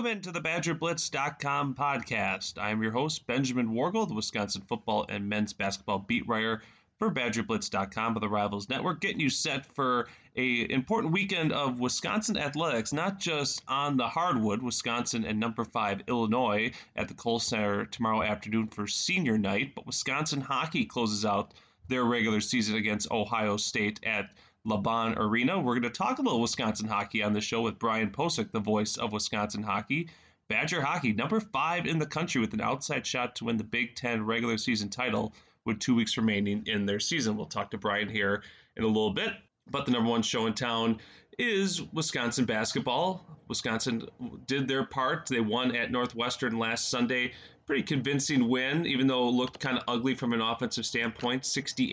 Welcome to the BadgerBlitz.com podcast. I'm your host, Benjamin Wargol, the Wisconsin football and men's basketball beat writer for BadgerBlitz.com of the Rivals Network, getting you set for an important weekend of Wisconsin athletics, not just on the hardwood, Wisconsin and number 5 Illinois at the Kohl Center tomorrow afternoon for senior night, but Wisconsin hockey closes out their regular season against Ohio State at LaBahn Arena. We're going to talk a little Wisconsin hockey on the show with Brian Posick, the voice of Wisconsin hockey. Badger hockey, number 5 in the country with an outside shot to win the Big Ten regular season title with 2 weeks remaining in their season. We'll talk to Brian here in a little bit. But the number one show in town is Wisconsin basketball. Wisconsin did their part. They won at Northwestern last Sunday. Pretty convincing win, even though it looked kind of ugly from an offensive standpoint,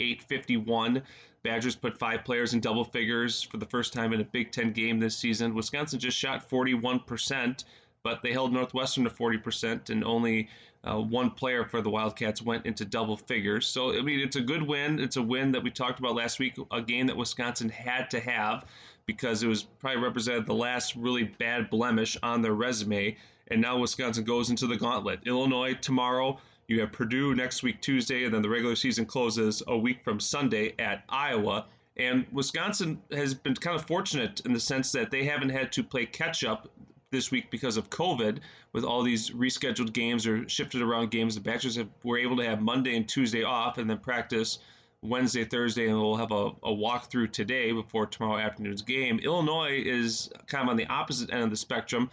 68-51. Badgers put 5 players in double figures for the first time in a Big Ten game this season. Wisconsin just shot 41%, but they held Northwestern to 40%, and only one player for the Wildcats went into double figures. So, I mean, it's a good win. It's a win that we talked about last week, a game that Wisconsin had to have because it was probably represented the last really bad blemish on their resume. And now Wisconsin goes into the gauntlet. Illinois tomorrow. You have Purdue next week, Tuesday, and then the regular season closes a week from Sunday at Iowa. And Wisconsin has been kind of fortunate in the sense that they haven't had to play catch-up this week because of COVID with all these rescheduled games or shifted around games. The Badgers were able to have Monday and Tuesday off and then practice Wednesday, Thursday, and we'll have a walkthrough today before tomorrow afternoon's game. Illinois is kind of on the opposite end of the spectrum.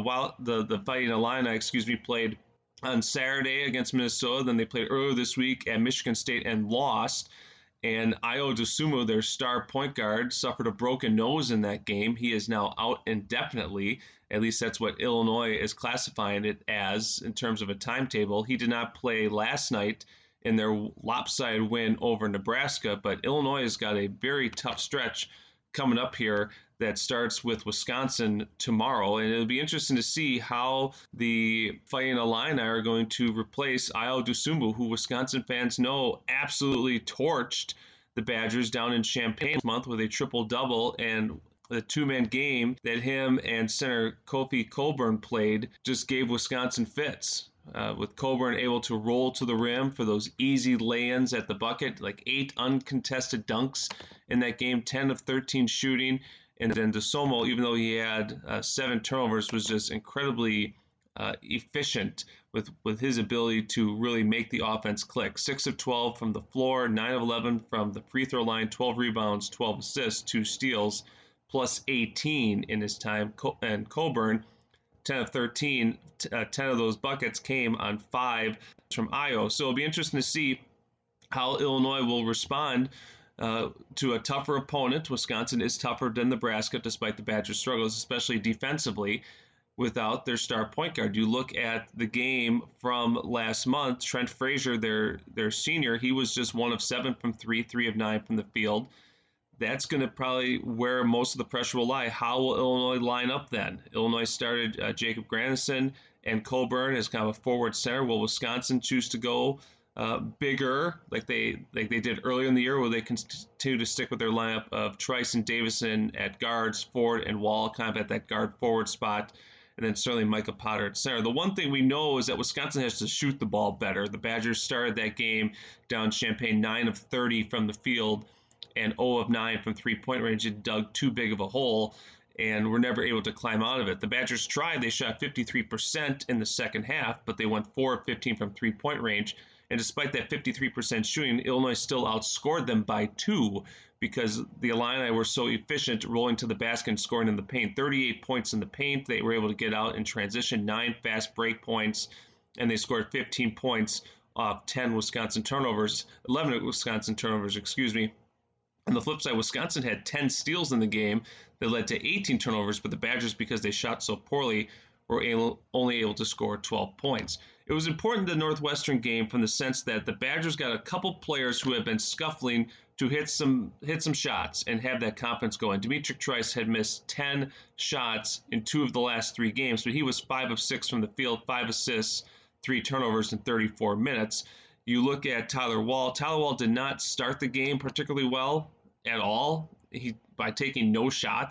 The Fighting Illini, played on Saturday against Minnesota. Then they played earlier this week at Michigan State and lost. And Ayo Dosunmu, their star point guard, suffered a broken nose in that game. He is now out indefinitely. At least that's what Illinois is classifying it as in terms of a timetable. He did not play last night in their lopsided win over Nebraska, but Illinois has got a very tough stretch coming up here that starts with Wisconsin tomorrow, and it'll be interesting to see how the Fighting Illini are going to replace Ayo Dosunmu, who Wisconsin fans know absolutely torched the Badgers down in Champaign this month with a triple-double, and the two-man game that him and center Kofi Cockburn played just gave Wisconsin fits. With Cockburn able to roll to the rim for those easy lay-ins at the bucket, like 8 uncontested dunks in that game, 10 of 13 shooting. And then Dosunmu, even though he had 7 turnovers, was just incredibly efficient with his ability to really make the offense click. 6 of 12 from the floor, 9 of 11 from the free throw line, 12 rebounds, 12 assists, 2 steals, plus 18 in his time. And Cockburn, 10 of 13, 10 of those buckets came on 5 from Ayo. So it'll be interesting to see how Illinois will respond to a tougher opponent. Wisconsin is tougher than Nebraska, despite the Badgers' struggles, especially defensively, without their star point guard. You look at the game from last month, Trent Frazier, their senior, he was just 1 of 7 from 3, 3 of 9 from the field. That's going to probably where most of the pressure will lie. How will Illinois line up then? Illinois started Jacob Grandison and Cockburn as kind of a forward center. Will Wisconsin choose to go bigger like they did earlier in the year, where they continue to stick with their lineup of Trice and Davison at guards, Ford and Wall kind of at that guard forward spot, and then certainly Micah Potter at center. The one thing we know is that Wisconsin has to shoot the ball better. The Badgers started that game down Champaign 9 of 30 from the field and 0 of 9 from three-point range. It dug too big of a hole, and were never able to climb out of it. The Badgers tried. They shot 53% in the second half, but they went 4 of 15 from three-point range. And despite that 53% shooting, Illinois still outscored them by 2 because the Illini were so efficient rolling to the basket and scoring in the paint. 38 points in the paint. They were able to get out in transition, 9 fast break points, and they scored 15 points off 10 Wisconsin turnovers, 11 Wisconsin turnovers, On the flip side, Wisconsin had 10 steals in the game that led to 18 turnovers, but the Badgers, because they shot so poorly, were only able to score 12 points. It was important in the Northwestern game from the sense that the Badgers got a couple players who had been scuffling to hit some shots and have that confidence going. Demetric Trice had missed 10 shots in 2 of the last 3 games, but he was 5 of 6 from the field, 5 assists, 3 turnovers in 34 minutes. You look at Tyler Wall. Tyler Wall did not start the game particularly well at all. By taking no shots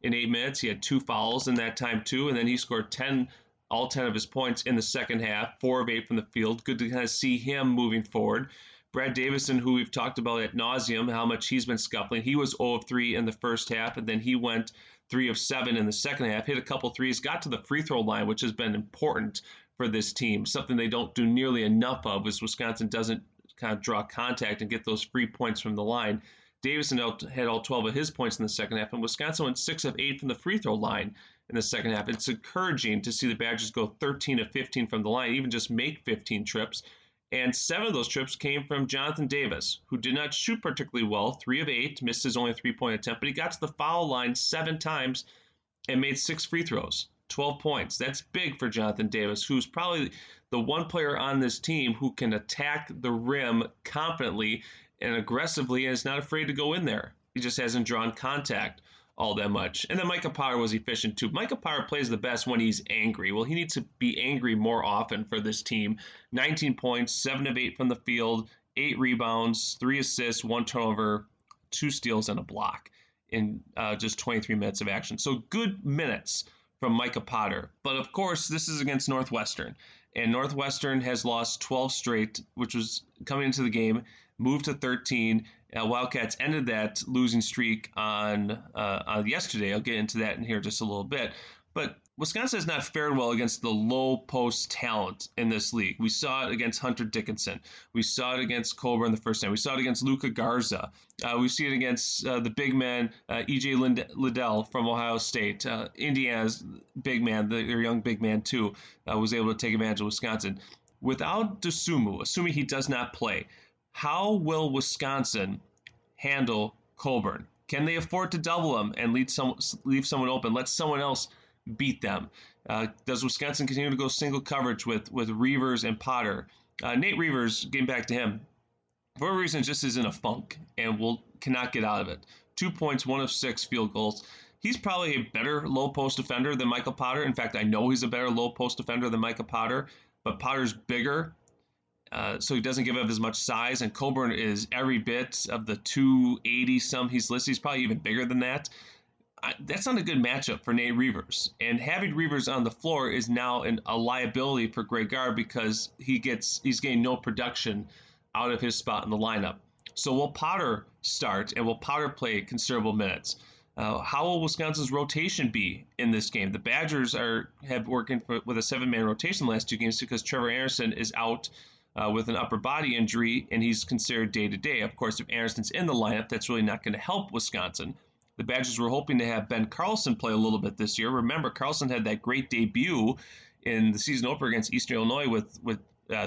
in 8 minutes. He had 2 fouls in that time too, and then he scored all 10 of his points in the second half, 4 of 8 from the field. Good to kind of see him moving forward. Brad Davison, who we've talked about ad nauseum, how much he's been scuffling. He was 0 of 3 in the first half, and then he went 3 of 7 in the second half, hit a couple threes, got to the free throw line, which has been important for this team. Something they don't do nearly enough of is Wisconsin doesn't kind of draw contact and get those free points from the line. Davison had all 12 of his points in the second half, and Wisconsin went 6 of 8 from the free throw line in the second half. It's encouraging to see the Badgers go 13 of 15 from the line, even just make 15 trips. And 7 of those trips came from Jonathan Davis, who did not shoot particularly well, 3 of 8, missed his only three-point attempt, but he got to the foul line 7 times and made 6 free throws, 12 points. That's big for Jonathan Davis, who's probably the one player on this team who can attack the rim confidently and aggressively and is not afraid to go in there. He just hasn't drawn contact all that much. And then Micah Potter was efficient too. Micah Potter plays the best when he's angry. Well, he needs to be angry more often for this team. 19 points, 7 of 8 from the field, 8 rebounds, 3 assists, 1 turnover, 2 steals, and a block in just 23 minutes of action. So good minutes from Micah Potter. But of course, this is against Northwestern. And Northwestern has lost 12 straight, which was coming into the game, moved to 13. Wildcats ended that losing streak on yesterday. I'll get into that in here just a little bit. But Wisconsin has not fared well against the low post talent in this league. We saw it against Hunter Dickinson. We saw it against Coburn the first time. We saw it against Luka Garza. We see it against the big man, E.J. Liddell from Ohio State. Indiana's big man, their young big man too, was able to take advantage of Wisconsin. Without Dosunmu, assuming he does not play, how will Wisconsin handle Coburn? Can they afford to double him and leave someone open? Let someone else beat them. Does Wisconsin continue to go single coverage with Reavers and Potter? Nate Reavers, getting back to him, for a reason just is in a funk and cannot get out of it. 2 points, 1 of 6 field goals. He's probably a better low post defender than Michael Potter. In fact, I know he's a better low post defender than Michael Potter, but Potter's bigger. So he doesn't give up as much size, and Coburn is every bit of the 280-some he's listed. He's probably even bigger than that. That's not a good matchup for Nate Reavers. And having Reavers on the floor is now a liability for Greg Gard because he's getting no production out of his spot in the lineup. So will Potter start, and will Potter play considerable minutes? How will Wisconsin's rotation be in this game? The Badgers have working with a 7-man rotation the last 2 games because Trevor Anderson is out with an upper body injury, and he's considered day-to-day. Of course, if Anderson's in the lineup, that's really not going to help Wisconsin. The Badgers were hoping to have Ben Carlson play a little bit this year. Remember, Carlson had that great debut in the season opener against Eastern Illinois with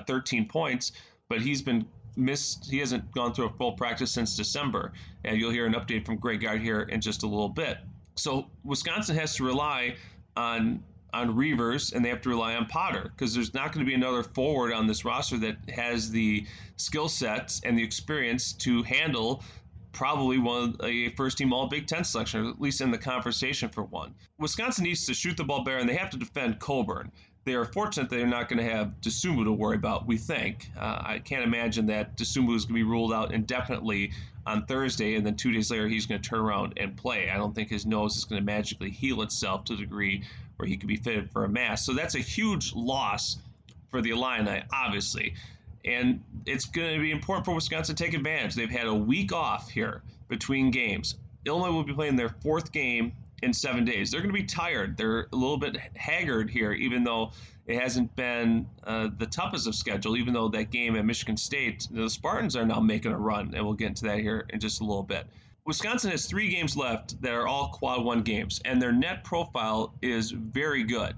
13 points, but he's been missed. He hasn't gone through a full practice since December, and you'll hear an update from Greg Gard here in just a little bit. So Wisconsin has to rely on Reavers, and they have to rely on Potter because there's not going to be another forward on this roster that has the skill sets and the experience to handle probably a first-team All-Big Ten selection, or at least in the conversation for one. Wisconsin needs to shoot the ball better, and they have to defend Coburn. They are fortunate they're not going to have Dosunmu to worry about, we think. I can't imagine that Dosunmu is going to be ruled out indefinitely on Thursday, and then 2 days later he's going to turn around and play. I don't think his nose is going to magically heal itself to the degree where he could be fitted for a mask. So that's a huge loss for the Illini, obviously. And it's going to be important for Wisconsin to take advantage. They've had a week off here between games. Illinois will be playing their 4th game in 7 days. They're going to be tired. They're a little bit haggard here, even though it hasn't been the toughest of schedule, even though that game at Michigan State, the Spartans are now making a run, and we'll get into that here in just a little bit. Wisconsin has 3 games left that are all quad 1 games, and their net profile is very good.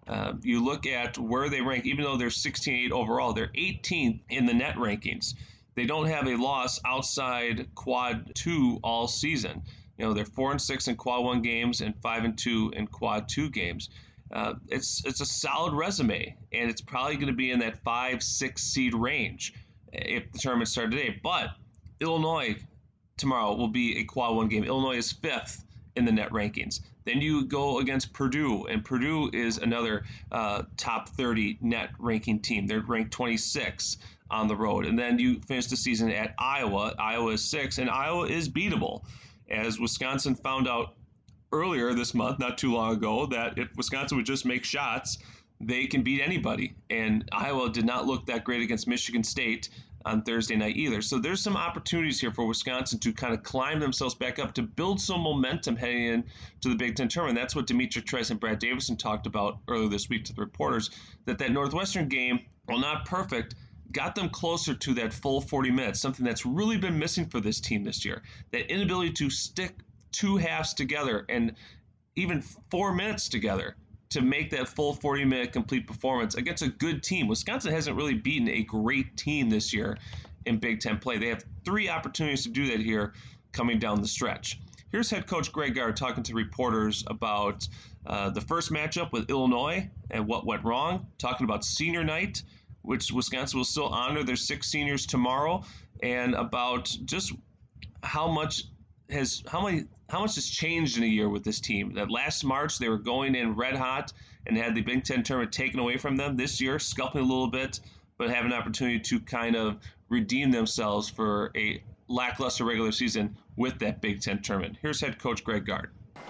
You look at where they rank, even though they're 16-8 overall, they're 18th in the net rankings. They don't have a loss outside quad 2 all season. You know, they're 4-6 in quad 1 games and 5-2 in quad 2 games. It's a solid resume, and it's probably going to be in that 5-6 seed range if the tournament started today. But Illinois tomorrow will be a quad 1 game. Illinois is 5th in the net rankings. Then you go against Purdue, and Purdue is another top 30 net ranking team. They're ranked 26 on the road. And then you finish the season at Iowa. Iowa is 6, and Iowa is beatable. As Wisconsin found out earlier this month, not too long ago, that if Wisconsin would just make shots, they can beat anybody. And Iowa did not look that great against Michigan State on Thursday night either. So there's some opportunities here for Wisconsin to kind of climb themselves back up, to build some momentum heading into the Big Ten tournament. That's what Dimitri Trice and Brad Davison talked about earlier this week to the reporters, that Northwestern game, while not perfect, got them closer to that full 40 minutes, something that's really been missing for this team this year. That inability to stick two halves together and even 4 minutes together to make that full 40-minute complete performance against a good team. Wisconsin hasn't really beaten a great team this year in Big Ten play. They have 3 opportunities to do that here coming down the stretch. Here's head coach Greg Gard talking to reporters about the first matchup with Illinois and what went wrong, talking about senior night, which Wisconsin will still honor their 6 seniors tomorrow, and about just how much has changed in a year with this team. That last March they were going in red hot and had the Big Ten tournament taken away from them. This year, scuffling a little bit, but have an opportunity to kind of redeem themselves for a lackluster regular season with that Big Ten tournament. Here's head coach Greg Gard.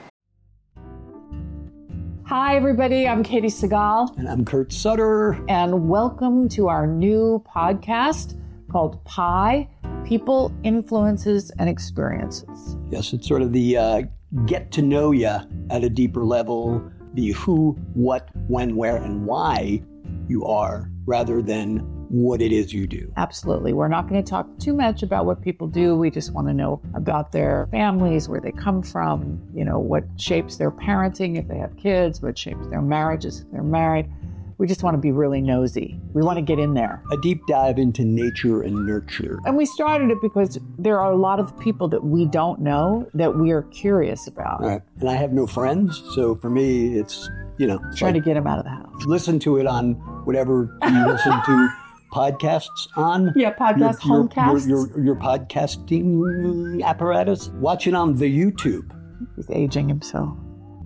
Hi, everybody. I'm Katie Segal. And I'm Kurt Sutter. And welcome to our new podcast called PIE, People, Influences, and Experiences. Yes, it's sort of the get to know you at a deeper level, the who, what, when, where, and why you are, rather than what it is you do. Absolutely. We're not going to talk too much about what people do. We just want to know about their families, where they come from, what shapes their parenting if they have kids, what shapes their marriages if they're married. We just want to be really nosy. We want to get in there. A deep dive into nature and nurture. And we started it because there are a lot of people that we don't know that we are curious about. Right. And I have no friends, so for me, it's, trying to get them out of the house. Listen to it on whatever you listen to podcasts on. Yeah, homecasts. Your podcasting apparatus. Watch it on the YouTube. He's aging himself.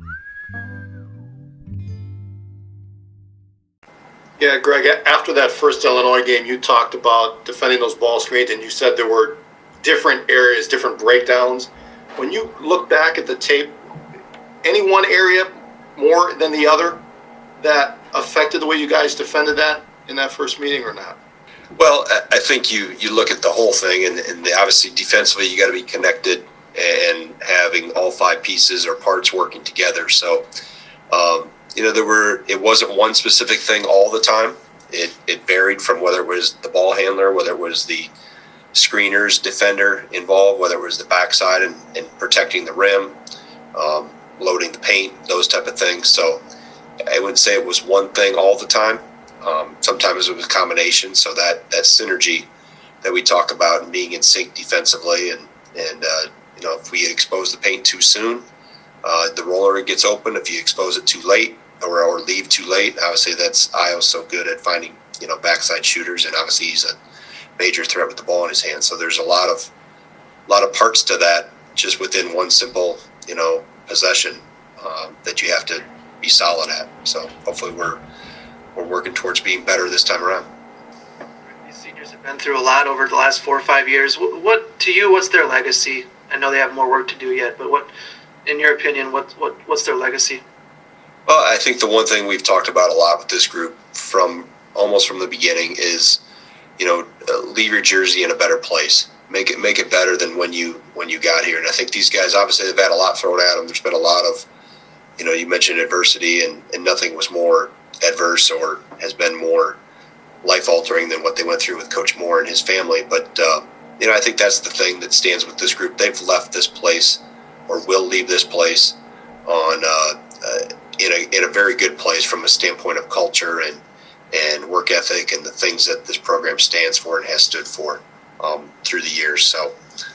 Yeah, Greg, after that first Illinois game, you talked about defending those ball screens, and you said there were different areas, different breakdowns. When you look back at the tape, any one area more than the other that affected the way you guys defended that in that first meeting or not? Well, I think you look at the whole thing, and obviously defensively you got to be connected and having all 5 pieces or parts working together. So, it wasn't one specific thing all the time. It varied from whether it was the ball handler, whether it was the screeners, defender involved, whether it was the backside and protecting the rim, loading the paint, those type of things. So I wouldn't say it was one thing all the time. Sometimes it was a combination. So that synergy that we talk about and being in sync defensively, and if we expose the paint too soon, the roller gets open. If you expose it too late or leave too late, obviously that's Io's so good at finding backside shooters, and obviously he's a major threat with the ball in his hand. So there's a lot of parts to that just within one simple possession that you have to be solid at. So hopefully we're working towards being better this time around. These seniors have been through a lot over the last 4 or 5 years. What's their legacy? I know they have more work to do yet, but what, in your opinion, what's their legacy? Well, I think the one thing we've talked about a lot with this group from the beginning is, leave your jersey in a better place. Make it better than when you got here. And I think these guys, obviously, they've had a lot thrown at them. There's been a lot of, you mentioned adversity, and nothing was more adverse or has been more life-altering than what they went through with Coach Moore and his family. But, I think that's the thing that stands with this group. They've left this place, or will leave this place, on in a very good place from a standpoint of culture and work ethic and the things that this program stands for and has stood for through the years. So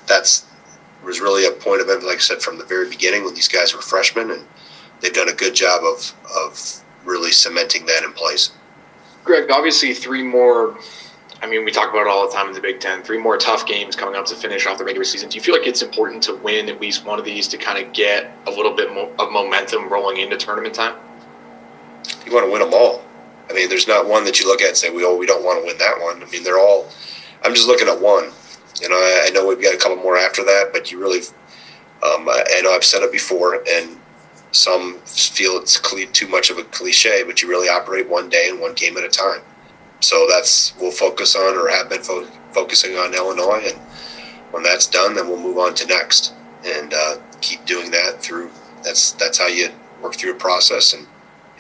was really a point of emphasis, like I said, from the very beginning when these guys were freshmen, and they've done a good job of really cementing that in place. Greg, obviously 3 more, we talk about it all the time in the Big Ten, 3 more tough games coming up to finish off the regular season. Do you feel like it's important to win at least one of these to kind of get a little bit of momentum rolling into tournament time? You want to win them all. There's not one that you look at and say, we don't want to win that one. They're all – I'm just looking at one. I know we've got a couple more after that, but you really I know I've said it before, and Some feel it's too much of a cliche, but you really operate one day and one game at a time. So we'll focus on, or have been focusing on, Illinois, and when that's done, then we'll move on to next, and keep doing that through. That's how you work through a process and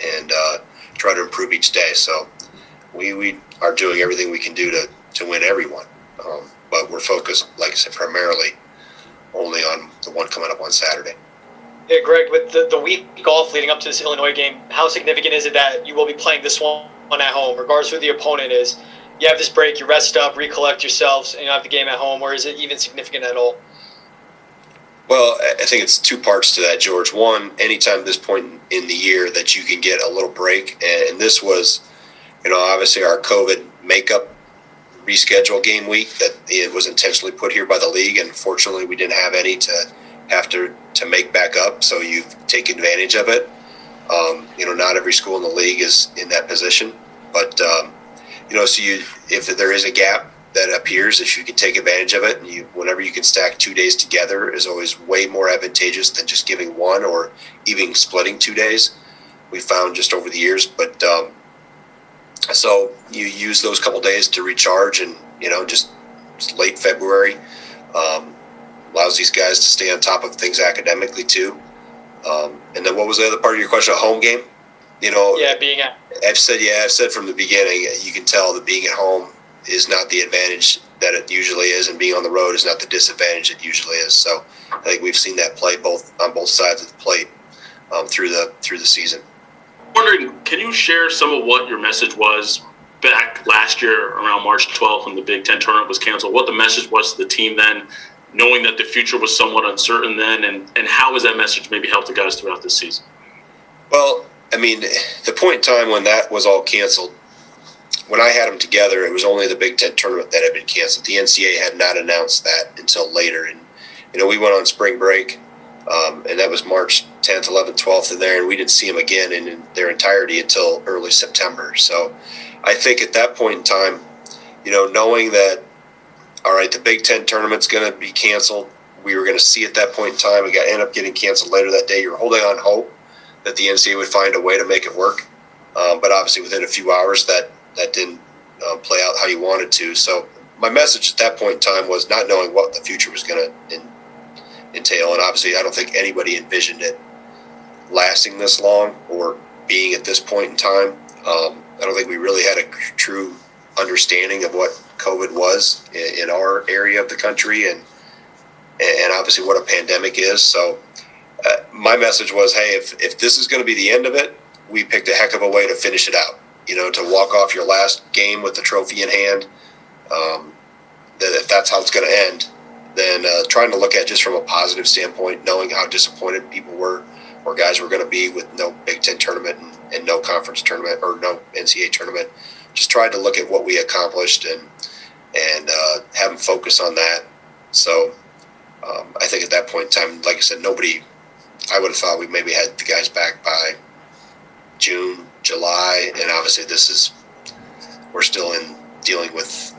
try to improve each day. So we are doing everything we can do to win everyone, but we're focused, like I said, primarily only on the one coming up on Saturday. Yeah, Greg, with the week off leading up to this Illinois game, how significant is it that you will be playing this one at home, regardless of who the opponent is? You have this break, you rest up, recollect yourselves, and you have the game at home, or is it even significant at all? Well, I think it's two parts to that, George. One, anytime at this point in the year that you can get a little break, and this was, obviously our COVID makeup reschedule game week that it was intentionally put here by the league, and fortunately we didn't have any to have to make back up, so you take advantage of it. Not every school in the league is in that position, but so if there is a gap that appears, if you can take advantage of it, and whenever you can stack 2 days together is always way more advantageous than just giving one or even splitting 2 days. We found just over the years, but so you use those couple days to recharge, and just late February allows these guys to stay on top of things academically too. And then what was the other part of your question? A home game? Yeah, being at. I've said from the beginning, you can tell that being at home is not the advantage that it usually is, and being on the road is not the disadvantage it usually is. So I think we've seen that play on both sides of the plate through the season. Wondering, can you share some of what your message was back last year around March 12th when the Big Ten tournament was canceled? What the message was to the team then, knowing that the future was somewhat uncertain then, and how has that message maybe helped the guys throughout this season? Well, the point in time when that was all canceled, when I had them together, it was only the Big Ten tournament that had been canceled. The NCAA had not announced that until later. And, we went on spring break, and that was March 10th, 11th, 12th in there, and we didn't see them again in their entirety until early September. So I think at that point in time, knowing that, all right, the Big Ten tournament's going to be canceled, we were going to see at that point in time, it ended up getting canceled later that day. You're holding on hope that the NCAA would find a way to make it work. But obviously within a few hours that didn't play out how you wanted to. So my message at that point in time was not knowing what the future was going to entail. And obviously I don't think anybody envisioned it lasting this long or being at this point in time. I don't think we really had a true understanding of what COVID was in our area of the country, and obviously what a pandemic is. So my message was, hey, if this is going to be the end of it, we picked a heck of a way to finish it out. To walk off your last game with the trophy in hand, that if that's how it's going to end, then trying to look at just from a positive standpoint, knowing how disappointed people were or guys were going to be with no Big Ten tournament and no conference tournament or no NCAA tournament, just tried to look at what we accomplished and have them focus on that. So I think at that point in time, like I said, I would have thought we maybe had the guys back by June, July, and obviously we're still dealing with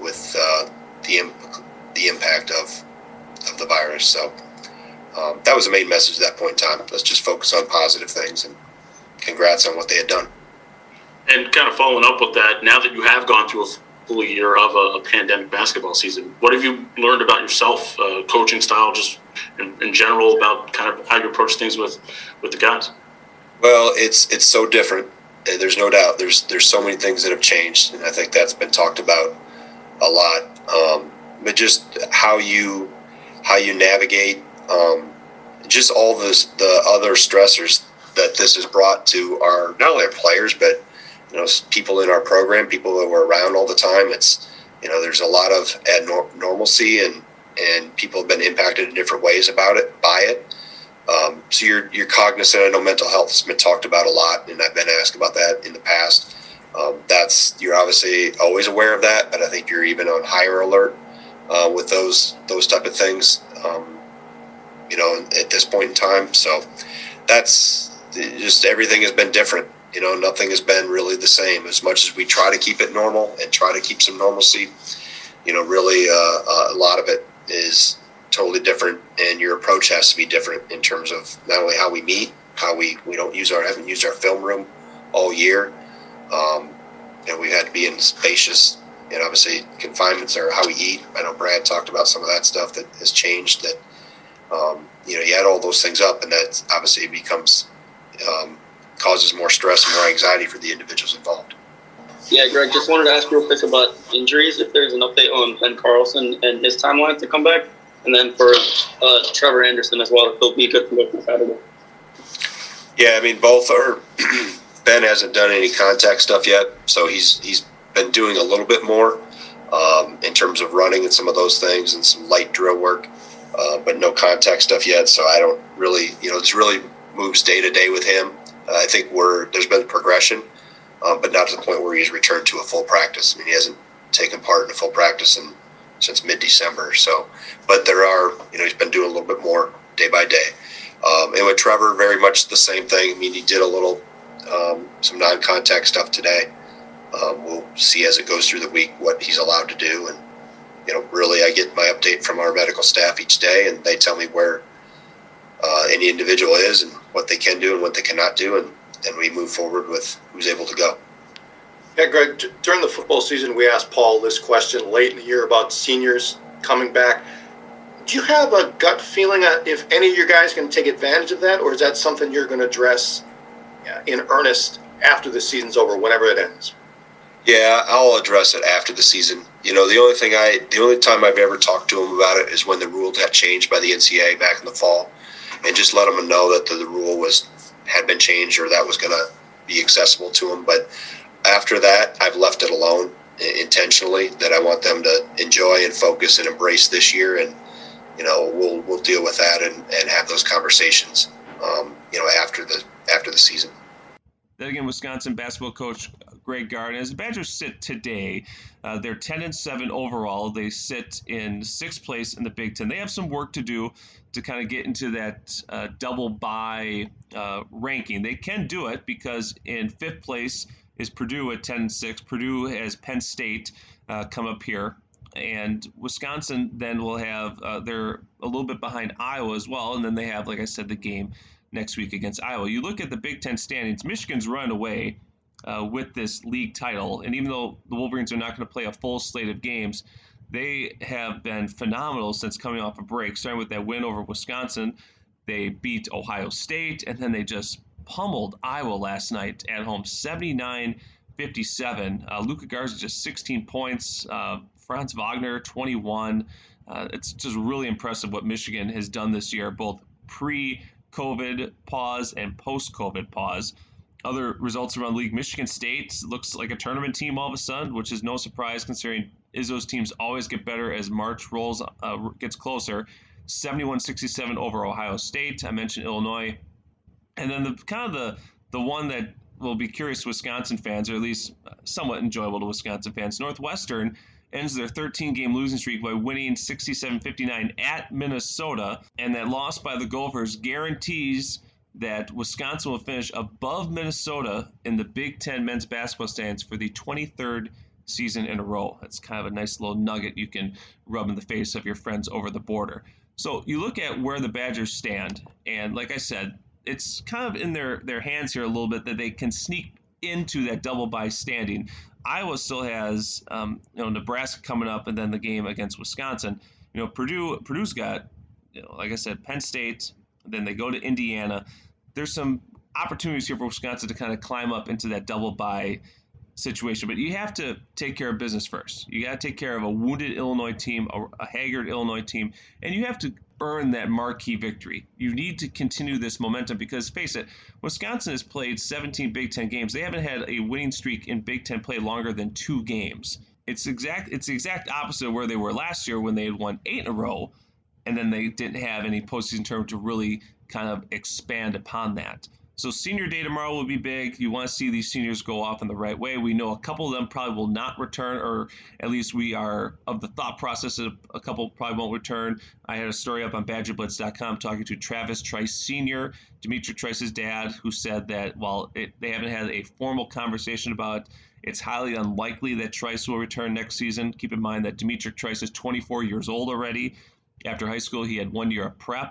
the impact of the virus. So that was the main message at that point in time. Let's just focus on positive things, and congrats on what they had done. And kind of following up with that, now that you have gone through a full year of a pandemic basketball season, what have you learned about yourself, coaching style, just in general, about kind of how you approach things with the guys? Well, it's so different. There's no doubt. There's so many things that have changed, and I think that's been talked about a lot. But just how you navigate, just all the other stressors that this has brought to our, not only our players, but people in our program, people that were around all the time. It's there's a lot of abnormalcy, and people have been impacted in different ways by it. So you're cognizant. I know mental health has been talked about a lot, and I've been asked about that in the past. You're obviously always aware of that, but I think you're even on higher alert with those type of things. At this point in time, so that's just, everything has been different. Nothing has been really the same. As much as we try to keep it normal and try to keep some normalcy, really a lot of it is totally different, and your approach has to be different in terms of not only how we meet, how we haven't used our film room all year. We had to be in spacious, and obviously confinements are how we eat. I know Brad talked about some of that stuff that has changed. That you add all those things up, and that obviously becomes causes more stress and more anxiety for the individuals involved. Yeah, Greg, just wanted to ask real quick about injuries, if there's an update on Ben Carlson and his timeline to come back, and then for Trevor Anderson as well, if he'll be good to go for Saturday. Yeah, I mean, both are. Ben hasn't done any contact stuff yet, so he's been doing a little bit more in terms of running and some of those things and some light drill work, but no contact stuff yet. So I don't really, this really moves day to day with him. I think there's been progression, but not to the point where he's returned to a full practice. I mean, he hasn't taken part in a full practice since mid-December. So, but there are, he's been doing a little bit more day by day. And with Trevor, very much the same thing. I mean, he did a little, some non-contact stuff today. We'll see as it goes through the week what he's allowed to do. And, really I get my update from our medical staff each day, and they tell me where any individual is and what they can do and what they cannot do. And then we move forward with who's able to go. Yeah, Greg, during the football season, we asked Paul this question late in the year about seniors coming back. Do you have a gut feeling if any of your guys can take advantage of that, or is that something you're going to address in earnest after the season's over, whenever it ends? Yeah, I'll address it after the season. The only time I've ever talked to them about it is when the rule got changed by the NCAA back in the fall, and just let them know that the rule had been changed or that was going to be accessible to them. But after that, I've left it alone intentionally, that I want them to enjoy and focus and embrace this year, and we'll deal with that and have those conversations after the season. Then again, Wisconsin basketball coach Greg Gard, as the Badgers sit today, they're 10-7 overall. They sit in 6th place in the Big Ten. They have some work to do to kind of get into that double bye ranking. They can do it because in 5th place is Purdue at 10-6. Purdue has Penn State come up here. And Wisconsin then will have, they're a little bit behind Iowa as well. And then they have, like I said, the game next week against Iowa. You look at the Big Ten standings, Michigan's run away with this league title. And even though the Wolverines are not going to play a full slate of games, they have been phenomenal since coming off a break, starting with that win over Wisconsin. They beat Ohio State, and then they just pummeled Iowa last night at home, 79-57. Luka Garza just 16 points. Franz Wagner, 21. It's just really impressive what Michigan has done this year, both pre-COVID pause and post-COVID pause. Other results around the league, Michigan State looks like a tournament team all of a sudden, which is no surprise considering Izzo's teams always get better as March gets closer. 71-67 over Ohio State. I mentioned Illinois. And then the one that will be curious to Wisconsin fans, or at least somewhat enjoyable to Wisconsin fans, Northwestern ends their 13-game losing streak by winning 67-59 at Minnesota. And that loss by the Gophers guarantees that Wisconsin will finish above Minnesota in the Big Ten men's basketball standings for the 23rd season in a row. That's kind of a nice little nugget you can rub in the face of your friends over the border. So you look at where the Badgers stand, and like I said, it's kind of in their hands here a little bit that they can sneak into that double bye standing. Iowa still has Nebraska coming up, and then the game against Wisconsin. Purdue's got, like I said, Penn State. Then they go to Indiana. There's some opportunities here for Wisconsin to kind of climb up into that double bye situation, but you have to take care of business first. You got to take care of a wounded Illinois team, a haggard Illinois team, and you have to earn that marquee victory. You need to continue this momentum because, face it, Wisconsin has played 17 Big Ten games. They haven't had a winning streak in Big Ten play longer than 2 games. It's the exact opposite of where they were last year when they had won 8 in a row, and then they didn't have any postseason term to really kind of expand upon that. So senior day tomorrow will be big. You want to see these seniors go off in the right way. We know a couple of them probably will not return, or at least we are of the thought process that a couple probably won't return. I had a story up on BadgerBlitz.com talking to Travis Trice Sr., Dimitri Trice's dad, who said that while they haven't had a formal conversation about it, it's highly unlikely that Trice will return next season. Keep in mind that Dimitri Trice is 24 years old already. After high school, he had 1 year of prep,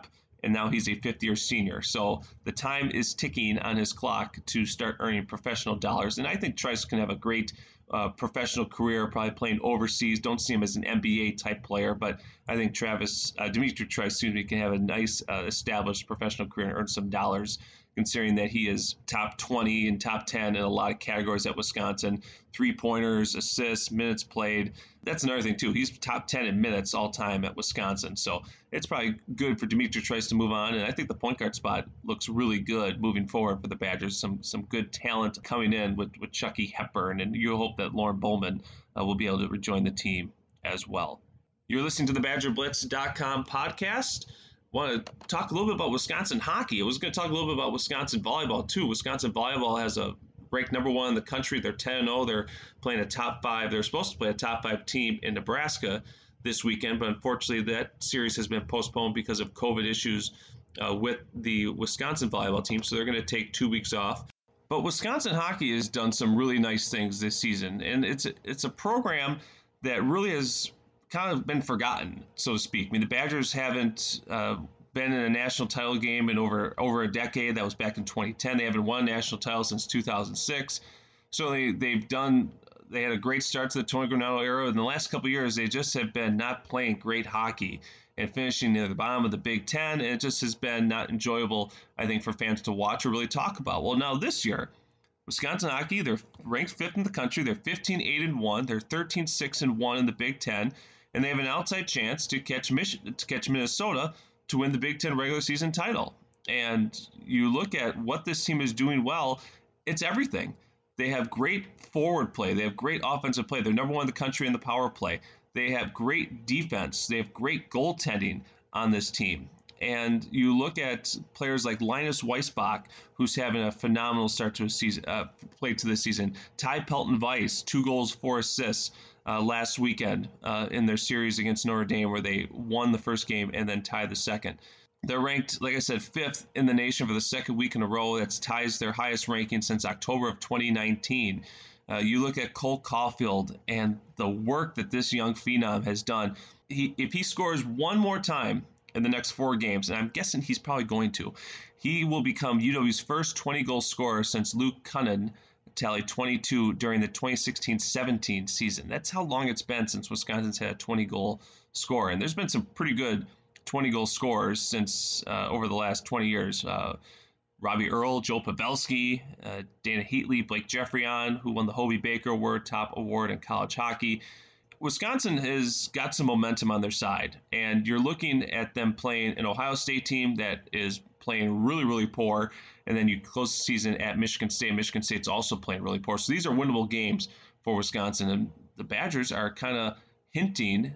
and now he's a fifth-year senior. So the time is ticking on his clock to start earning professional dollars. And I think Trice can have a great professional career, probably playing overseas. Don't see him as an NBA-type player, but I think Dimitri Trice can have a nice established professional career and earn some dollars, considering that he is top 20 and top 10 in a lot of categories at Wisconsin. 3-pointers, assists, minutes played. That's another thing, too. He's top 10 in minutes all time at Wisconsin. So it's probably good for Dimitri Trice to move on. And I think the point guard spot looks really good moving forward for the Badgers. Some good talent coming in with Chucky Hepburn. And you hope that Lauren Bowman will be able to rejoin the team as well. You're listening to the BadgerBlitz.com podcast. Want to talk a little bit about Wisconsin hockey. I was going to talk a little bit about Wisconsin volleyball, too. Wisconsin volleyball has a ranked number 1 in the country. They're 10-0. They're playing a top 5. They're supposed to play a top 5 team in Nebraska this weekend, but unfortunately that series has been postponed because of COVID issues with the Wisconsin volleyball team, so they're going to take 2 weeks off. But Wisconsin hockey has done some really nice things this season, and it's a program that really has kind of been forgotten, so to speak. I mean, the Badgers haven't been in a national title game in over a decade. That was back in 2010. They haven't won a national title since 2006. So they had a great start to the Tony Granato era. In the last couple of years, they just have been not playing great hockey and finishing near the bottom of the Big Ten. And it just has been not enjoyable, I think, for fans to watch or really talk about. Well, now this year, Wisconsin hockey, they're ranked 5th in the country. They're 15-8-1. They're 13-6-1 in the Big Ten. And they have an outside chance to catch Minnesota to win the Big Ten regular season title. And you look at what this team is doing well, it's everything. They have great forward play. They have great offensive play. They're number 1 in the country in the power play. They have great defense. They have great goaltending on this team. And you look at players like Linus Weissbach, who's having a phenomenal start to this season. Ty Pelton-Weiss, 2 goals, 4 assists last weekend in their series against Notre Dame, where they won the first game and then tied the second. They're ranked, like I said, 5th in the nation for the second week in a row. That's ties their highest ranking since October of 2019. You look at Cole Caulfield and the work that this young phenom has done. If he scores one more time in the next 4 games, and I'm guessing he's probably going to, he will become UW's first 20-goal scorer since Luke Cunnan tallied 22 during the 2016-17 season. That's how long it's been since Wisconsin's had a 20-goal scorer. And there's been some pretty good 20-goal scorers since over the last 20 years. Robbie Earle, Joe Pavelski, Dana Heatley, Blake Jeffreyon, who won the Hobie Baker Award, top award in college hockey. Wisconsin has got some momentum on their side, and you're looking at them playing an Ohio State team that is playing really, really poor, and then you close the season at Michigan State. Michigan State's also playing really poor. So these are winnable games for Wisconsin, and the Badgers are kind of hinting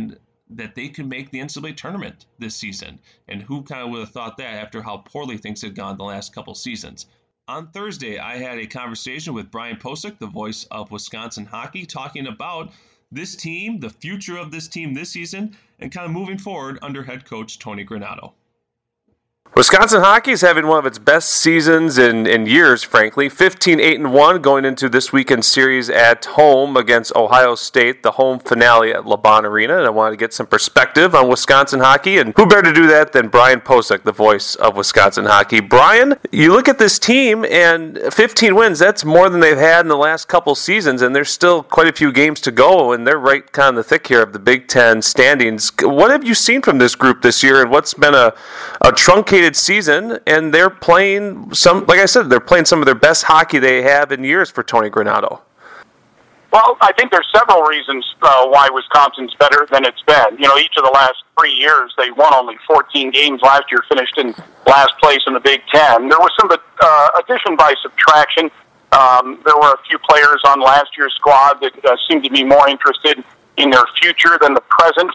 that they could make the NCAA tournament this season. And who kind of would have thought that after how poorly things had gone the last couple seasons? On Thursday, I had a conversation with Brian Posick, the voice of Wisconsin hockey, talking about this team, the future of this team this season, and kind of moving forward under head coach Tony Granato. Wisconsin hockey is having one of its best seasons in years, frankly. 15-8-1 going into this weekend series at home against Ohio State, the home finale at LeBron Arena. And I wanted to get some perspective on Wisconsin hockey. And who better to do that than Brian Posick, the voice of Wisconsin hockey. Brian, you look at this team and 15 wins, that's more than they've had in the last couple seasons. And there's still quite a few games to go. And they're right kind of in the thick here of the Big Ten standings. What have you seen from this group this year? And what's been a truncated season, and they're playing some of their best hockey they have in years for Tony Granato. Well, I think there's several reasons why Wisconsin's better than it's been. You know, each of the last 3 years, they won only 14 games. Last year, finished in last place in the Big Ten. There was some addition by subtraction. There were a few players on last year's squad that seemed to be more interested in their future than the present.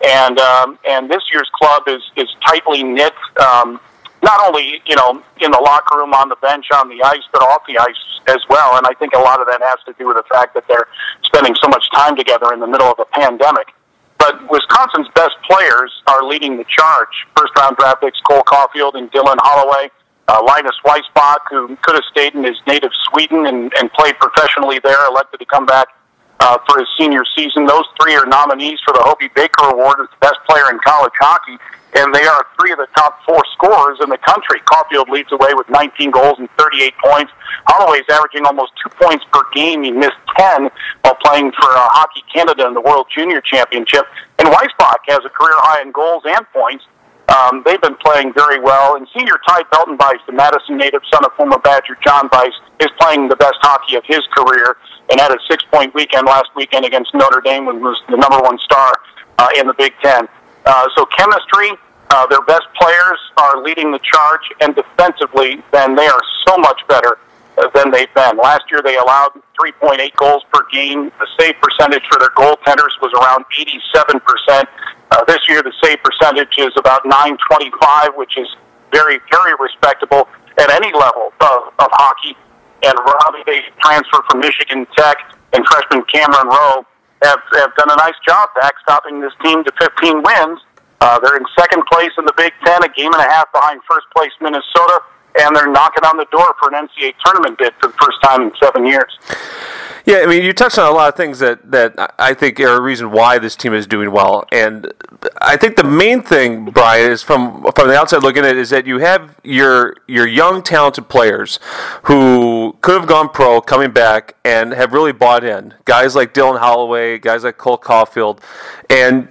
And this year's club is tightly knit, not only, you know, in the locker room, on the bench, on the ice, but off the ice as well. And I think a lot of that has to do with the fact that they're spending so much time together in the middle of a pandemic. But Wisconsin's best players are leading the charge. First-round draft picks Cole Caulfield and Dylan Holloway, Linus Weissbach, who could have stayed in his native Sweden and played professionally there, elected to come back for his senior season. Those 3 are nominees for the Hobie Baker Award as the best player in college hockey. and they are 3 of the top 4 scorers in the country. Caulfield leads the way with 19 goals and 38 points. Holloway's averaging almost 2 points per game. He missed 10 while playing for Hockey Canada in the World Junior Championship. And Weisbach has a career high in goals and points. They've been playing very well. And senior Ty Pelton-Weiss, the Madison native, son of former Badger John Weiss, is playing the best hockey of his career and had a 6-point weekend last weekend against Notre Dame, who was the number 1 star in the Big Ten. So chemistry, their best players are leading the charge, and defensively, then they are so much better than they've been. Last year they allowed 3.8 goals per game. The save percentage for their goaltenders was around 87%. This year the save percentage is about .925, which is very, very respectable at any level of hockey. And Robbie, they transfer from Michigan Tech, and freshman Cameron Rowe have done a nice job backstopping this team to 15 wins. They're in second place in the Big Ten, a game and a half behind first place Minnesota, and they're knocking on the door for an NCAA tournament bid for the first time in 7 years. Yeah, I mean, you touched on a lot of things that I think are a reason why this team is doing well. And I think the main thing, Brian, is from the outside looking at it, is that you have your young, talented players who could have gone pro coming back and have really bought in. Guys like Dylan Holloway, guys like Cole Caulfield. And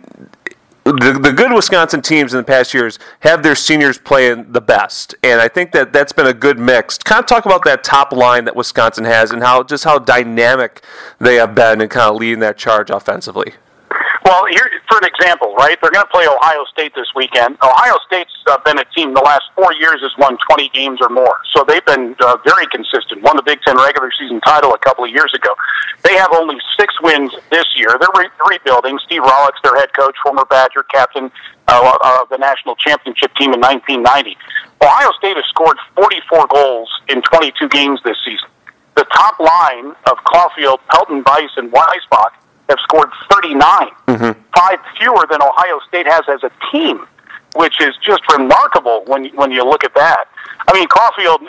the good Wisconsin teams in the past years have their seniors playing the best, and I think that's been a good mix. Kind of talk about that top line that Wisconsin has and how dynamic they have been in kind of leading that charge offensively. Well, here, for an example, right, they're going to play Ohio State this weekend. Ohio State's been a team the last 4 years has won 20 games or more, so they've been very consistent. Won the Big Ten regular season title a couple of years ago. They have only 6 wins this year. They're rebuilding. Steve Rollicks, their head coach, former Badger captain of the national championship team in 1990. Ohio State has scored 44 goals in 22 games this season. The top line of Caulfield, Pelton-Weiss, and Weisbach have scored 39, 5 fewer than Ohio State has as a team, which is just remarkable when you look at that. I mean, Caulfield,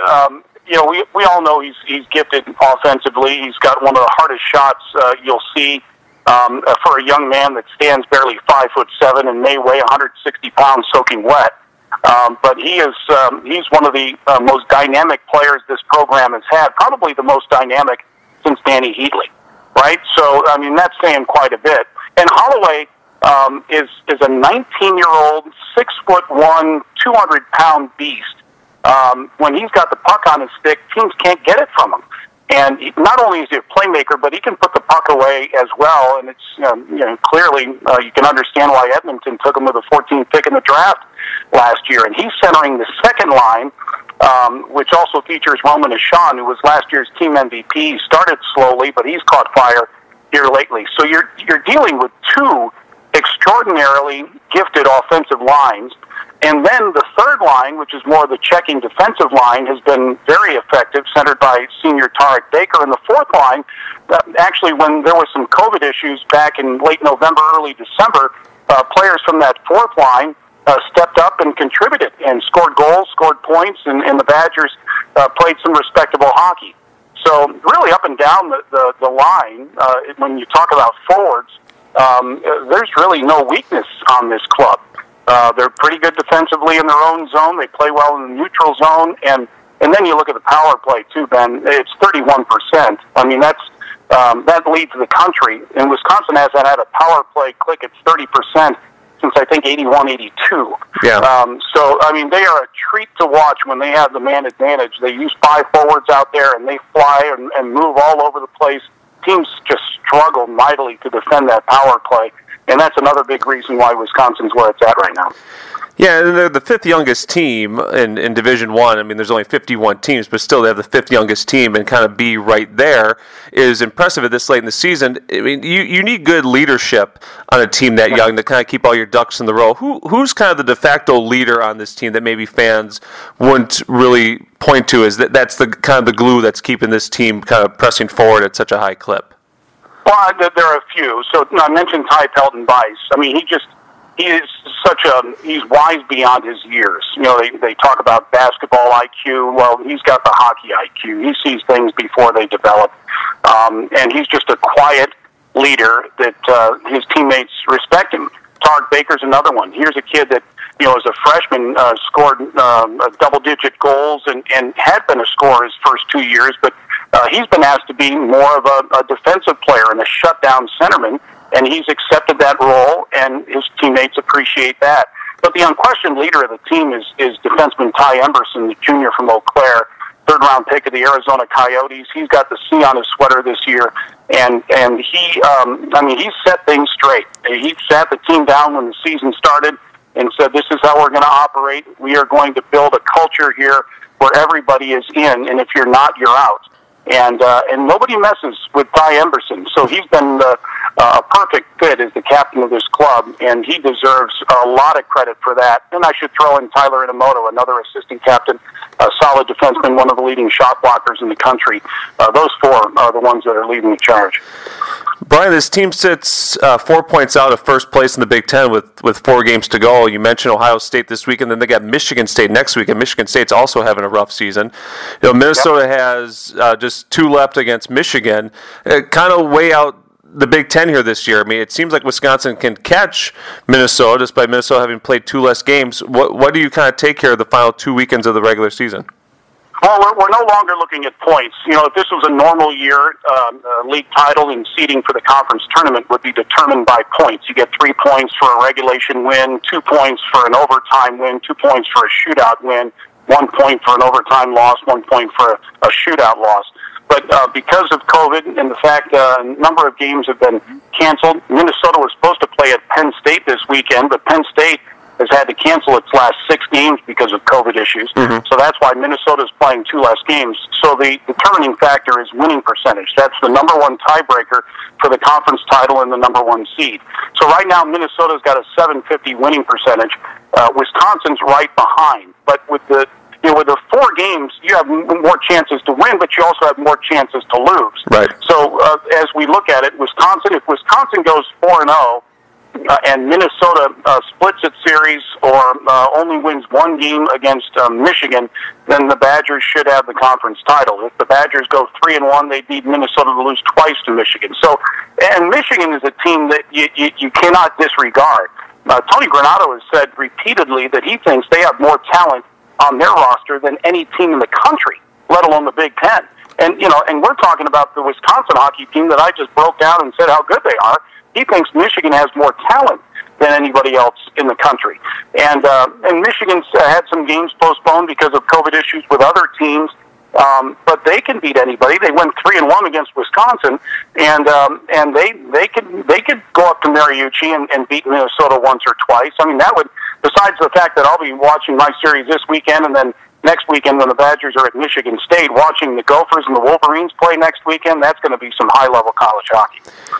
we all know he's gifted offensively. He's got one of the hardest shots you'll see for a young man that stands barely 5'7" and may weigh 160 pounds soaking wet. But he's one of the most dynamic players this program has had, probably the most dynamic since Danny Heatley. Right? So, I mean, that's saying quite a bit. And Holloway is a 19-year-old, 6'1", 200-pound beast. When he's got the puck on his stick, teams can't get it from him. And not only is he a playmaker, but he can put the puck away as well. And it's clearly you can understand why Edmonton took him with the 14th pick in the draft last year. And he's centering the second line, which also features Roman Ashawn, who was last year's team MVP. He started slowly, but he's caught fire here lately. So you're dealing with 2 extraordinarily gifted offensive lines. And then the third line, which is more of the checking defensive line, has been very effective, centered by senior Tarek Baker. And the fourth line, actually when there was some COVID issues back in late November, early December, players from that fourth line stepped up and contributed and scored goals, scored points, and the Badgers played some respectable hockey. So really up and down the line, when you talk about forwards, there's really no weakness on this club. They're pretty good defensively in their own zone. They play well in the neutral zone, and then you look at the power play too, Ben. It's 31%. I mean, that leads the country, and Wisconsin hasn't had a power play click at 30% since I think 81, 82. Yeah. So I mean, they are a treat to watch when they have the man advantage. They use 5 forwards out there, and they fly and move all over the place. Teams just struggle mightily to defend that power play. And that's another big reason why Wisconsin's where it's at right now. Yeah, and they're the 5th youngest team in Division I. I mean, there's only 51 teams, but still they have the 5th youngest team, and kind of be right there is impressive at this late in the season. I mean, you need good leadership on a team that young to kind of keep all your ducks in the row. Who's kind of the de facto leader on this team that maybe fans wouldn't really point to as that's the kind of the glue that's keeping this team kind of pressing forward at such a high clip? Well, there are a few. So I mentioned Ty Pelton-Weiss. I mean, he's wise beyond his years. You know, they talk about basketball IQ. Well, he's got the hockey IQ. He sees things before they develop. And he's just a quiet leader that his teammates respect him. Tarek Baker's another one. Here's a kid that as a freshman, scored double-digit goals and had been a scorer his first 2 years, but he's been asked to be more of a defensive player and a shutdown centerman, and he's accepted that role, and his teammates appreciate that. But the unquestioned leader of the team is defenseman Ty Emberson, the junior from Eau Claire, third-round pick of the Arizona Coyotes. He's got the C on his sweater this year, and he set things straight. He sat the team down when the season started and said, this is how we're going to operate. We are going to build a culture here where everybody is in, and if you're not, you're out. And nobody messes with Ty Emberson. So he's been a perfect fit as the captain of this club, and he deserves a lot of credit for that. And I should throw in Tyler Inamoto, another assistant captain, a solid defenseman, one of the leading shot blockers in the country. Those four are the ones that are leading the charge. Brian, this team sits 4 points out of first place in the Big Ten with 4 games to go. You mentioned Ohio State this week, and then they got Michigan State next week, and Michigan State's also having a rough season. Minnesota has just 2 left against Michigan. Kind of way out the Big Ten here this year. I mean, it seems like Wisconsin can catch Minnesota, despite Minnesota having played 2 less games. What do you kind of take here of the final 2 weekends of the regular season? Well, we're no longer looking at points. If this was a normal year, league title and seeding for the conference tournament would be determined by points. You get 3 points for a regulation win, 2 points for an overtime win, 2 points for a shootout win, 1 point for an overtime loss, 1 point for a shootout loss. But because of COVID and the fact a number of games have been canceled, Minnesota was supposed to play at Penn State this weekend, but Penn State has had to cancel its last 6 games because of COVID issues. Mm-hmm. So that's why Minnesota's playing 2 less games. So the determining factor is winning percentage. That's the number 1 tiebreaker for the conference title and the number 1 seed. So right now, Minnesota's got a .750 winning percentage. Wisconsin's right behind. But with the 4 games, you have more chances to win, but you also have more chances to lose. Right. So as we look at it, if Wisconsin goes 4-0, and Minnesota splits its series or only wins 1 game against Michigan, then the Badgers should have the conference title. If the Badgers go 3-1, they need Minnesota to lose twice to Michigan. So, and Michigan is a team that you cannot disregard. Tony Granato has said repeatedly that he thinks they have more talent on their roster than any team in the country, let alone the Big Ten. And we're talking about the Wisconsin hockey team that I just broke down and said how good they are. He thinks Michigan has more talent than anybody else in the country. And Michigan's had some games postponed because of COVID issues with other teams, but they can beat anybody. They went 3-1 against Wisconsin, and they could go up to Mariucci and beat Minnesota once or twice. I mean, that would, besides the fact that I'll be watching my series this weekend, and then next weekend when the Badgers are at Michigan State, watching the Gophers and the Wolverines play next weekend, that's going to be some high-level college hockey.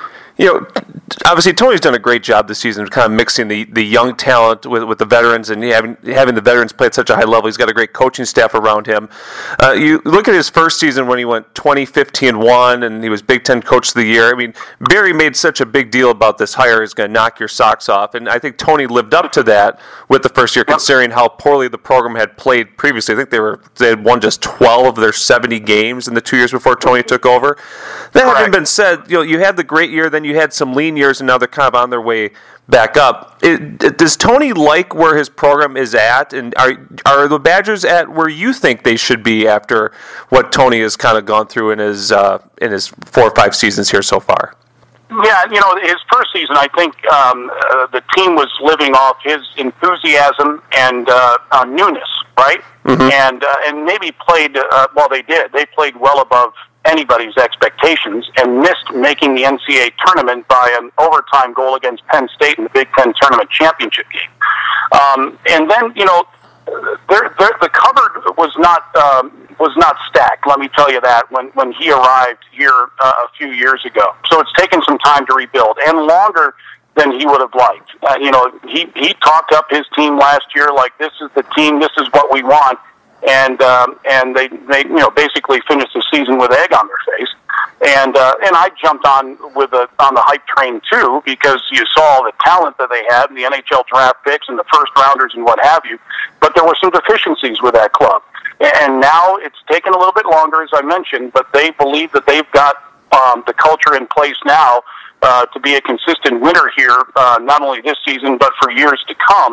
Obviously Tony's done a great job this season of kind of mixing the young talent with the veterans and having the veterans play at such a high level. He's got a great coaching staff around him. You look at his first season when he went 20-15-1 and he was Big Ten Coach of the Year. I mean, Barry made such a big deal about this hire. He's going to knock your socks off. And I think Tony lived up to that with the first year, considering how poorly the program had played previously. I think they had won just 12 of their 70 games in the 2 years before Tony took over. That having been said, you had the great year, then you had some lean years, and now they're kind of on their way back up. Does Tony like where his program is at, and are the Badgers at where you think they should be after what Tony has kind of gone through in his 4 or 5 seasons here so far? Yeah, his first season, I think the team was living off his enthusiasm and newness, right? Mm-hmm. And maybe played, they did. They played well above anybody's expectations and missed making the NCAA tournament by an overtime goal against Penn State in the Big Ten tournament championship game. And then, the cupboard was not stacked. Let me tell you that when he arrived here a few years ago. So it's taken some time to rebuild and longer than he would have liked. He talked up his team last year like, this is the team, this is what we want. And they basically finished the season with egg on their face, and I jumped on the hype train too, because you saw the talent that they had in the NHL draft picks and the first rounders and what have you, but there were some deficiencies with that club, and now it's taken a little bit longer, as I mentioned, but they believe that they've got the culture in place now to be a consistent winner here, not only this season but for years to come.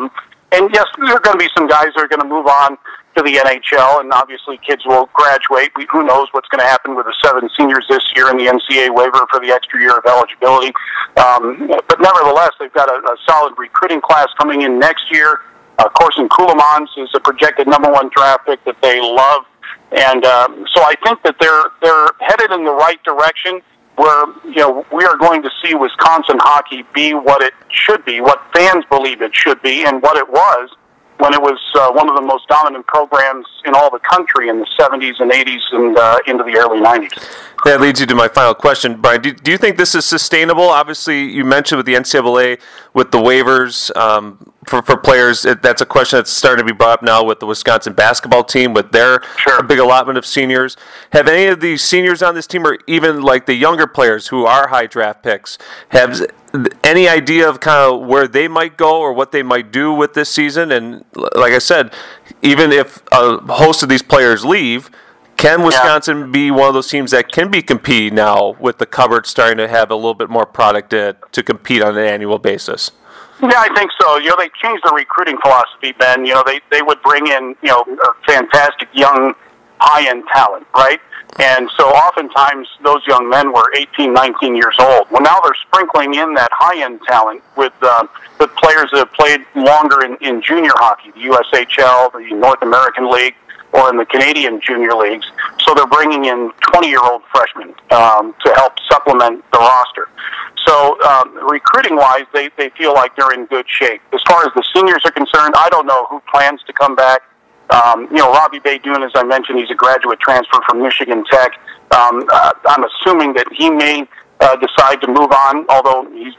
And yes, there are going to be some guys that are going to move on to the NHL, and obviously kids will graduate. Who knows what's going to happen with the 7 seniors this year in the NCAA waiver for the extra year of eligibility. But nevertheless, they've got a solid recruiting class coming in next year. Corson Ceulemans is a projected number 1 draft pick that they love. And so I think that they're headed in the right direction, where we are going to see Wisconsin hockey be what it should be, what fans believe it should be, and what it was when it was one of the most dominant programs in all the country in the 70s and 80s and into the early 90s. That leads you to my final question, Brian. Do you think this is sustainable? Obviously, you mentioned with the NCAA, with the waivers for players, that's a question that's starting to be brought up now with the Wisconsin basketball team, with their big allotment of seniors. Have any of the seniors on this team, or even like the younger players who are high draft picks, have any idea of kind of where they might go or what they might do with this season? And like I said, even if a host of these players leave, can Wisconsin be one of those teams that can be competing now with the cupboard starting to have a little bit more product to compete on an annual basis? Yeah, I think so. They changed the recruiting philosophy, Ben. They would bring in, a fantastic young, high-end talent, right? And so oftentimes those young men were 18, 19 years old. Well, now they're sprinkling in that high-end talent with players that have played longer in junior hockey, the USHL, the North American League, or in the Canadian junior leagues. So they're bringing in 20-year-old freshmen to help supplement the roster. So recruiting-wise, they feel like they're in good shape. As far as the seniors are concerned, I don't know who plans to come back. Robbie Baydoun, as I mentioned, he's a graduate transfer from Michigan Tech. I'm assuming that he may decide to move on, although he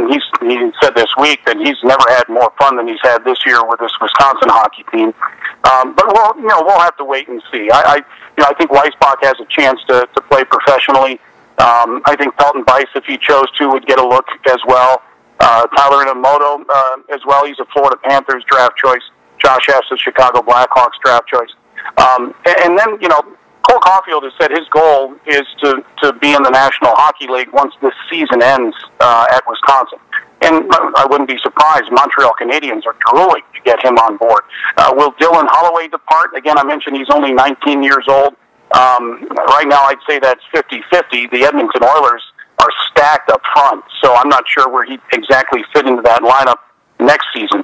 said this week that he's never had more fun than he's had this year with this Wisconsin hockey team. But we'll have to wait and see. I think Weissbach has a chance to play professionally. I think Pelton Weiss, if he chose to, would get a look as well. Tyler Inamoto as well. He's a Florida Panthers draft choice. Josh Hess, a Chicago Blackhawks draft choice. And then, Cole Caulfield has said his goal is to be in the National Hockey League once this season ends at Wisconsin. And I wouldn't be surprised. Montreal Canadiens are drooling to get him on board. Will Dylan Holloway depart? Again, I mentioned he's only 19 years old. Right now, I'd say that's 50-50. The Edmonton Oilers are stacked up front, so I'm not sure where he exactly fit into that lineup next season.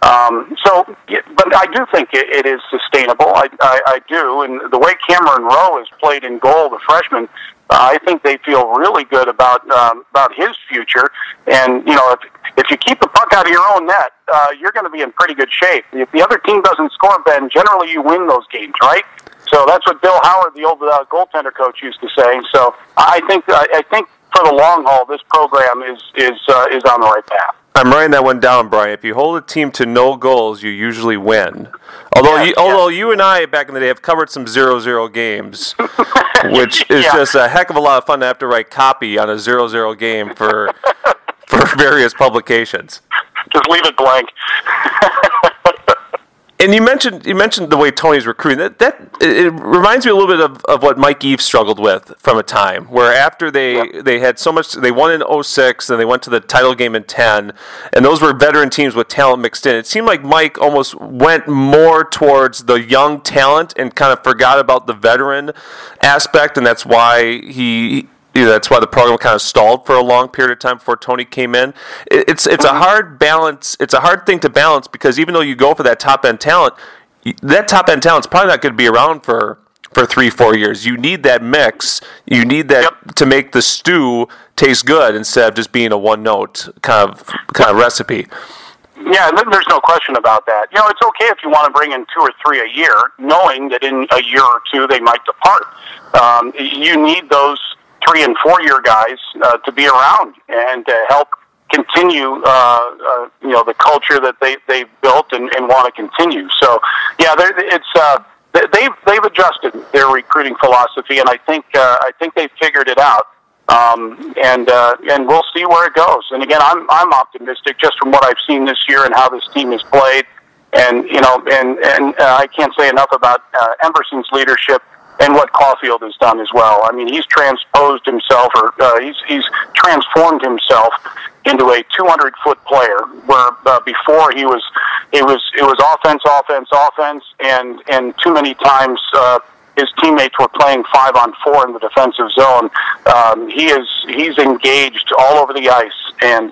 But I do think it is sustainable. I do. And the way Cameron Rowe has played in goal, the freshman, I think they feel really good about his future. And, if you keep the puck out of your own net, you're going to be in pretty good shape. If the other team doesn't score, Ben, generally you win those games, right? So that's what Bill Howard, the old goaltender coach, used to say. So I think for the long haul, this program is on the right path. I'm writing that one down, Brian. If you hold a team to no goals, you usually win. Although you and I, back in the day, have covered some 0-0 games, which is just a heck of a lot of fun to have to write copy on a 0-0 game for various publications. Just leave it blank. And you mentioned the way Tony's recruiting. That it reminds me a little bit of what Mike Eaves struggled with from a time where after they had so much, they won in 06, and they went to the title game in 10, and those were veteran teams with talent mixed in. It seemed like Mike almost went more towards the young talent and kind of forgot about the veteran aspect, and that's why that's why the program kind of stalled for a long period of time before Tony came in. It's a hard balance. It's a hard thing to balance because even though you go for that top end talent, that top end talent's probably not going to be around for 3-4 years. You need that mix. You need that to make the stew taste good instead of just being a one note kind of recipe. Yeah, there's no question about that. It's okay if you want to bring in 2 or 3 a year, knowing that in a year or two they might depart. You need those 3- and 4-year guys to be around and to help continue, the culture that they've built and want to continue. So, yeah, they've adjusted their recruiting philosophy, and I think they've figured it out. And we'll see where it goes. And again, I'm optimistic just from what I've seen this year and how this team has played. And I can't say enough about Emberson's leadership and what Caulfield has done as well. I mean, he's transposed himself, or he's transformed himself into a 200-foot player, where before it was offense, and too many times his teammates were playing 5-on-4 in the defensive zone. He's engaged all over the ice, and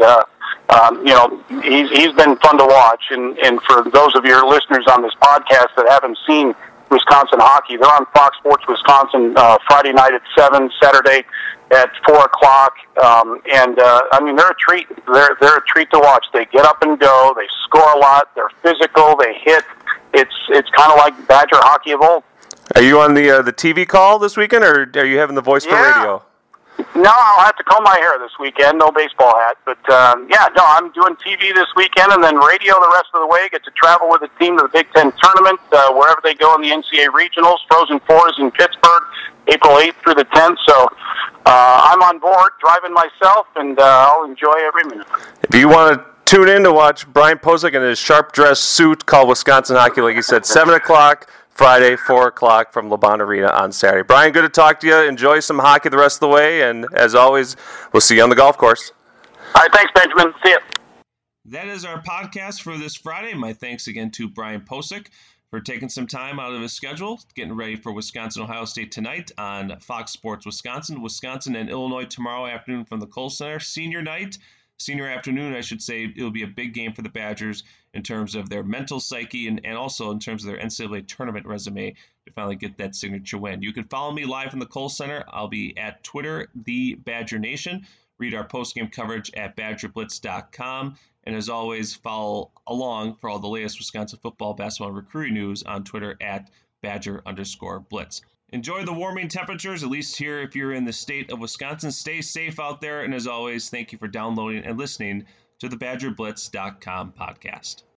he's been fun to watch. And for those of your listeners on this podcast that haven't seen Wisconsin hockey, they're on Fox Sports Wisconsin Friday night at 7, Saturday at 4 o'clock. They're a treat. They're a treat to watch. They get up and go. They score a lot. They're physical. They hit. It's kind of like Badger hockey of old. Are you on the TV call this weekend, or are you having the voice for radio? No, I'll have to comb my hair this weekend. No baseball hat. But, I'm doing TV this weekend and then radio the rest of the way. Get to travel with the team to the Big Ten tournament, wherever they go in the NCAA regionals. Frozen Fours in Pittsburgh, April 8th through the 10th. So I'm on board, driving myself, and I'll enjoy every minute. If you want to tune in to watch Brian Posick in his sharp-dressed suit called Wisconsin Hockey, like you said, 7 o'clock. Friday, 4 o'clock from LeBron Arena on Saturday. Brian, good to talk to you. Enjoy some hockey the rest of the way, and as always, we'll see you on the golf course. All right, thanks, Benjamin. See you. That is our podcast for this Friday. My thanks again to Brian Posick for taking some time out of his schedule, getting ready for Wisconsin-Ohio State tonight on Fox Sports Wisconsin. Wisconsin and Illinois tomorrow afternoon from the Kohl Center. Senior afternoon, I should say. It'll be a big game for the Badgers in terms of their mental psyche and also in terms of their NCAA tournament resume to finally get that signature win. You can follow me live from the Kohl Center. I'll be at Twitter, The Badger Nation. Read our postgame coverage at BadgerBlitz.com. And as always, follow along for all the latest Wisconsin football, basketball, and recruiting news on Twitter at Badger_Blitz. Enjoy the warming temperatures, at least here if you're in the state of Wisconsin. Stay safe out there. And as always, thank you for downloading and listening to the BadgerBlitz.com podcast.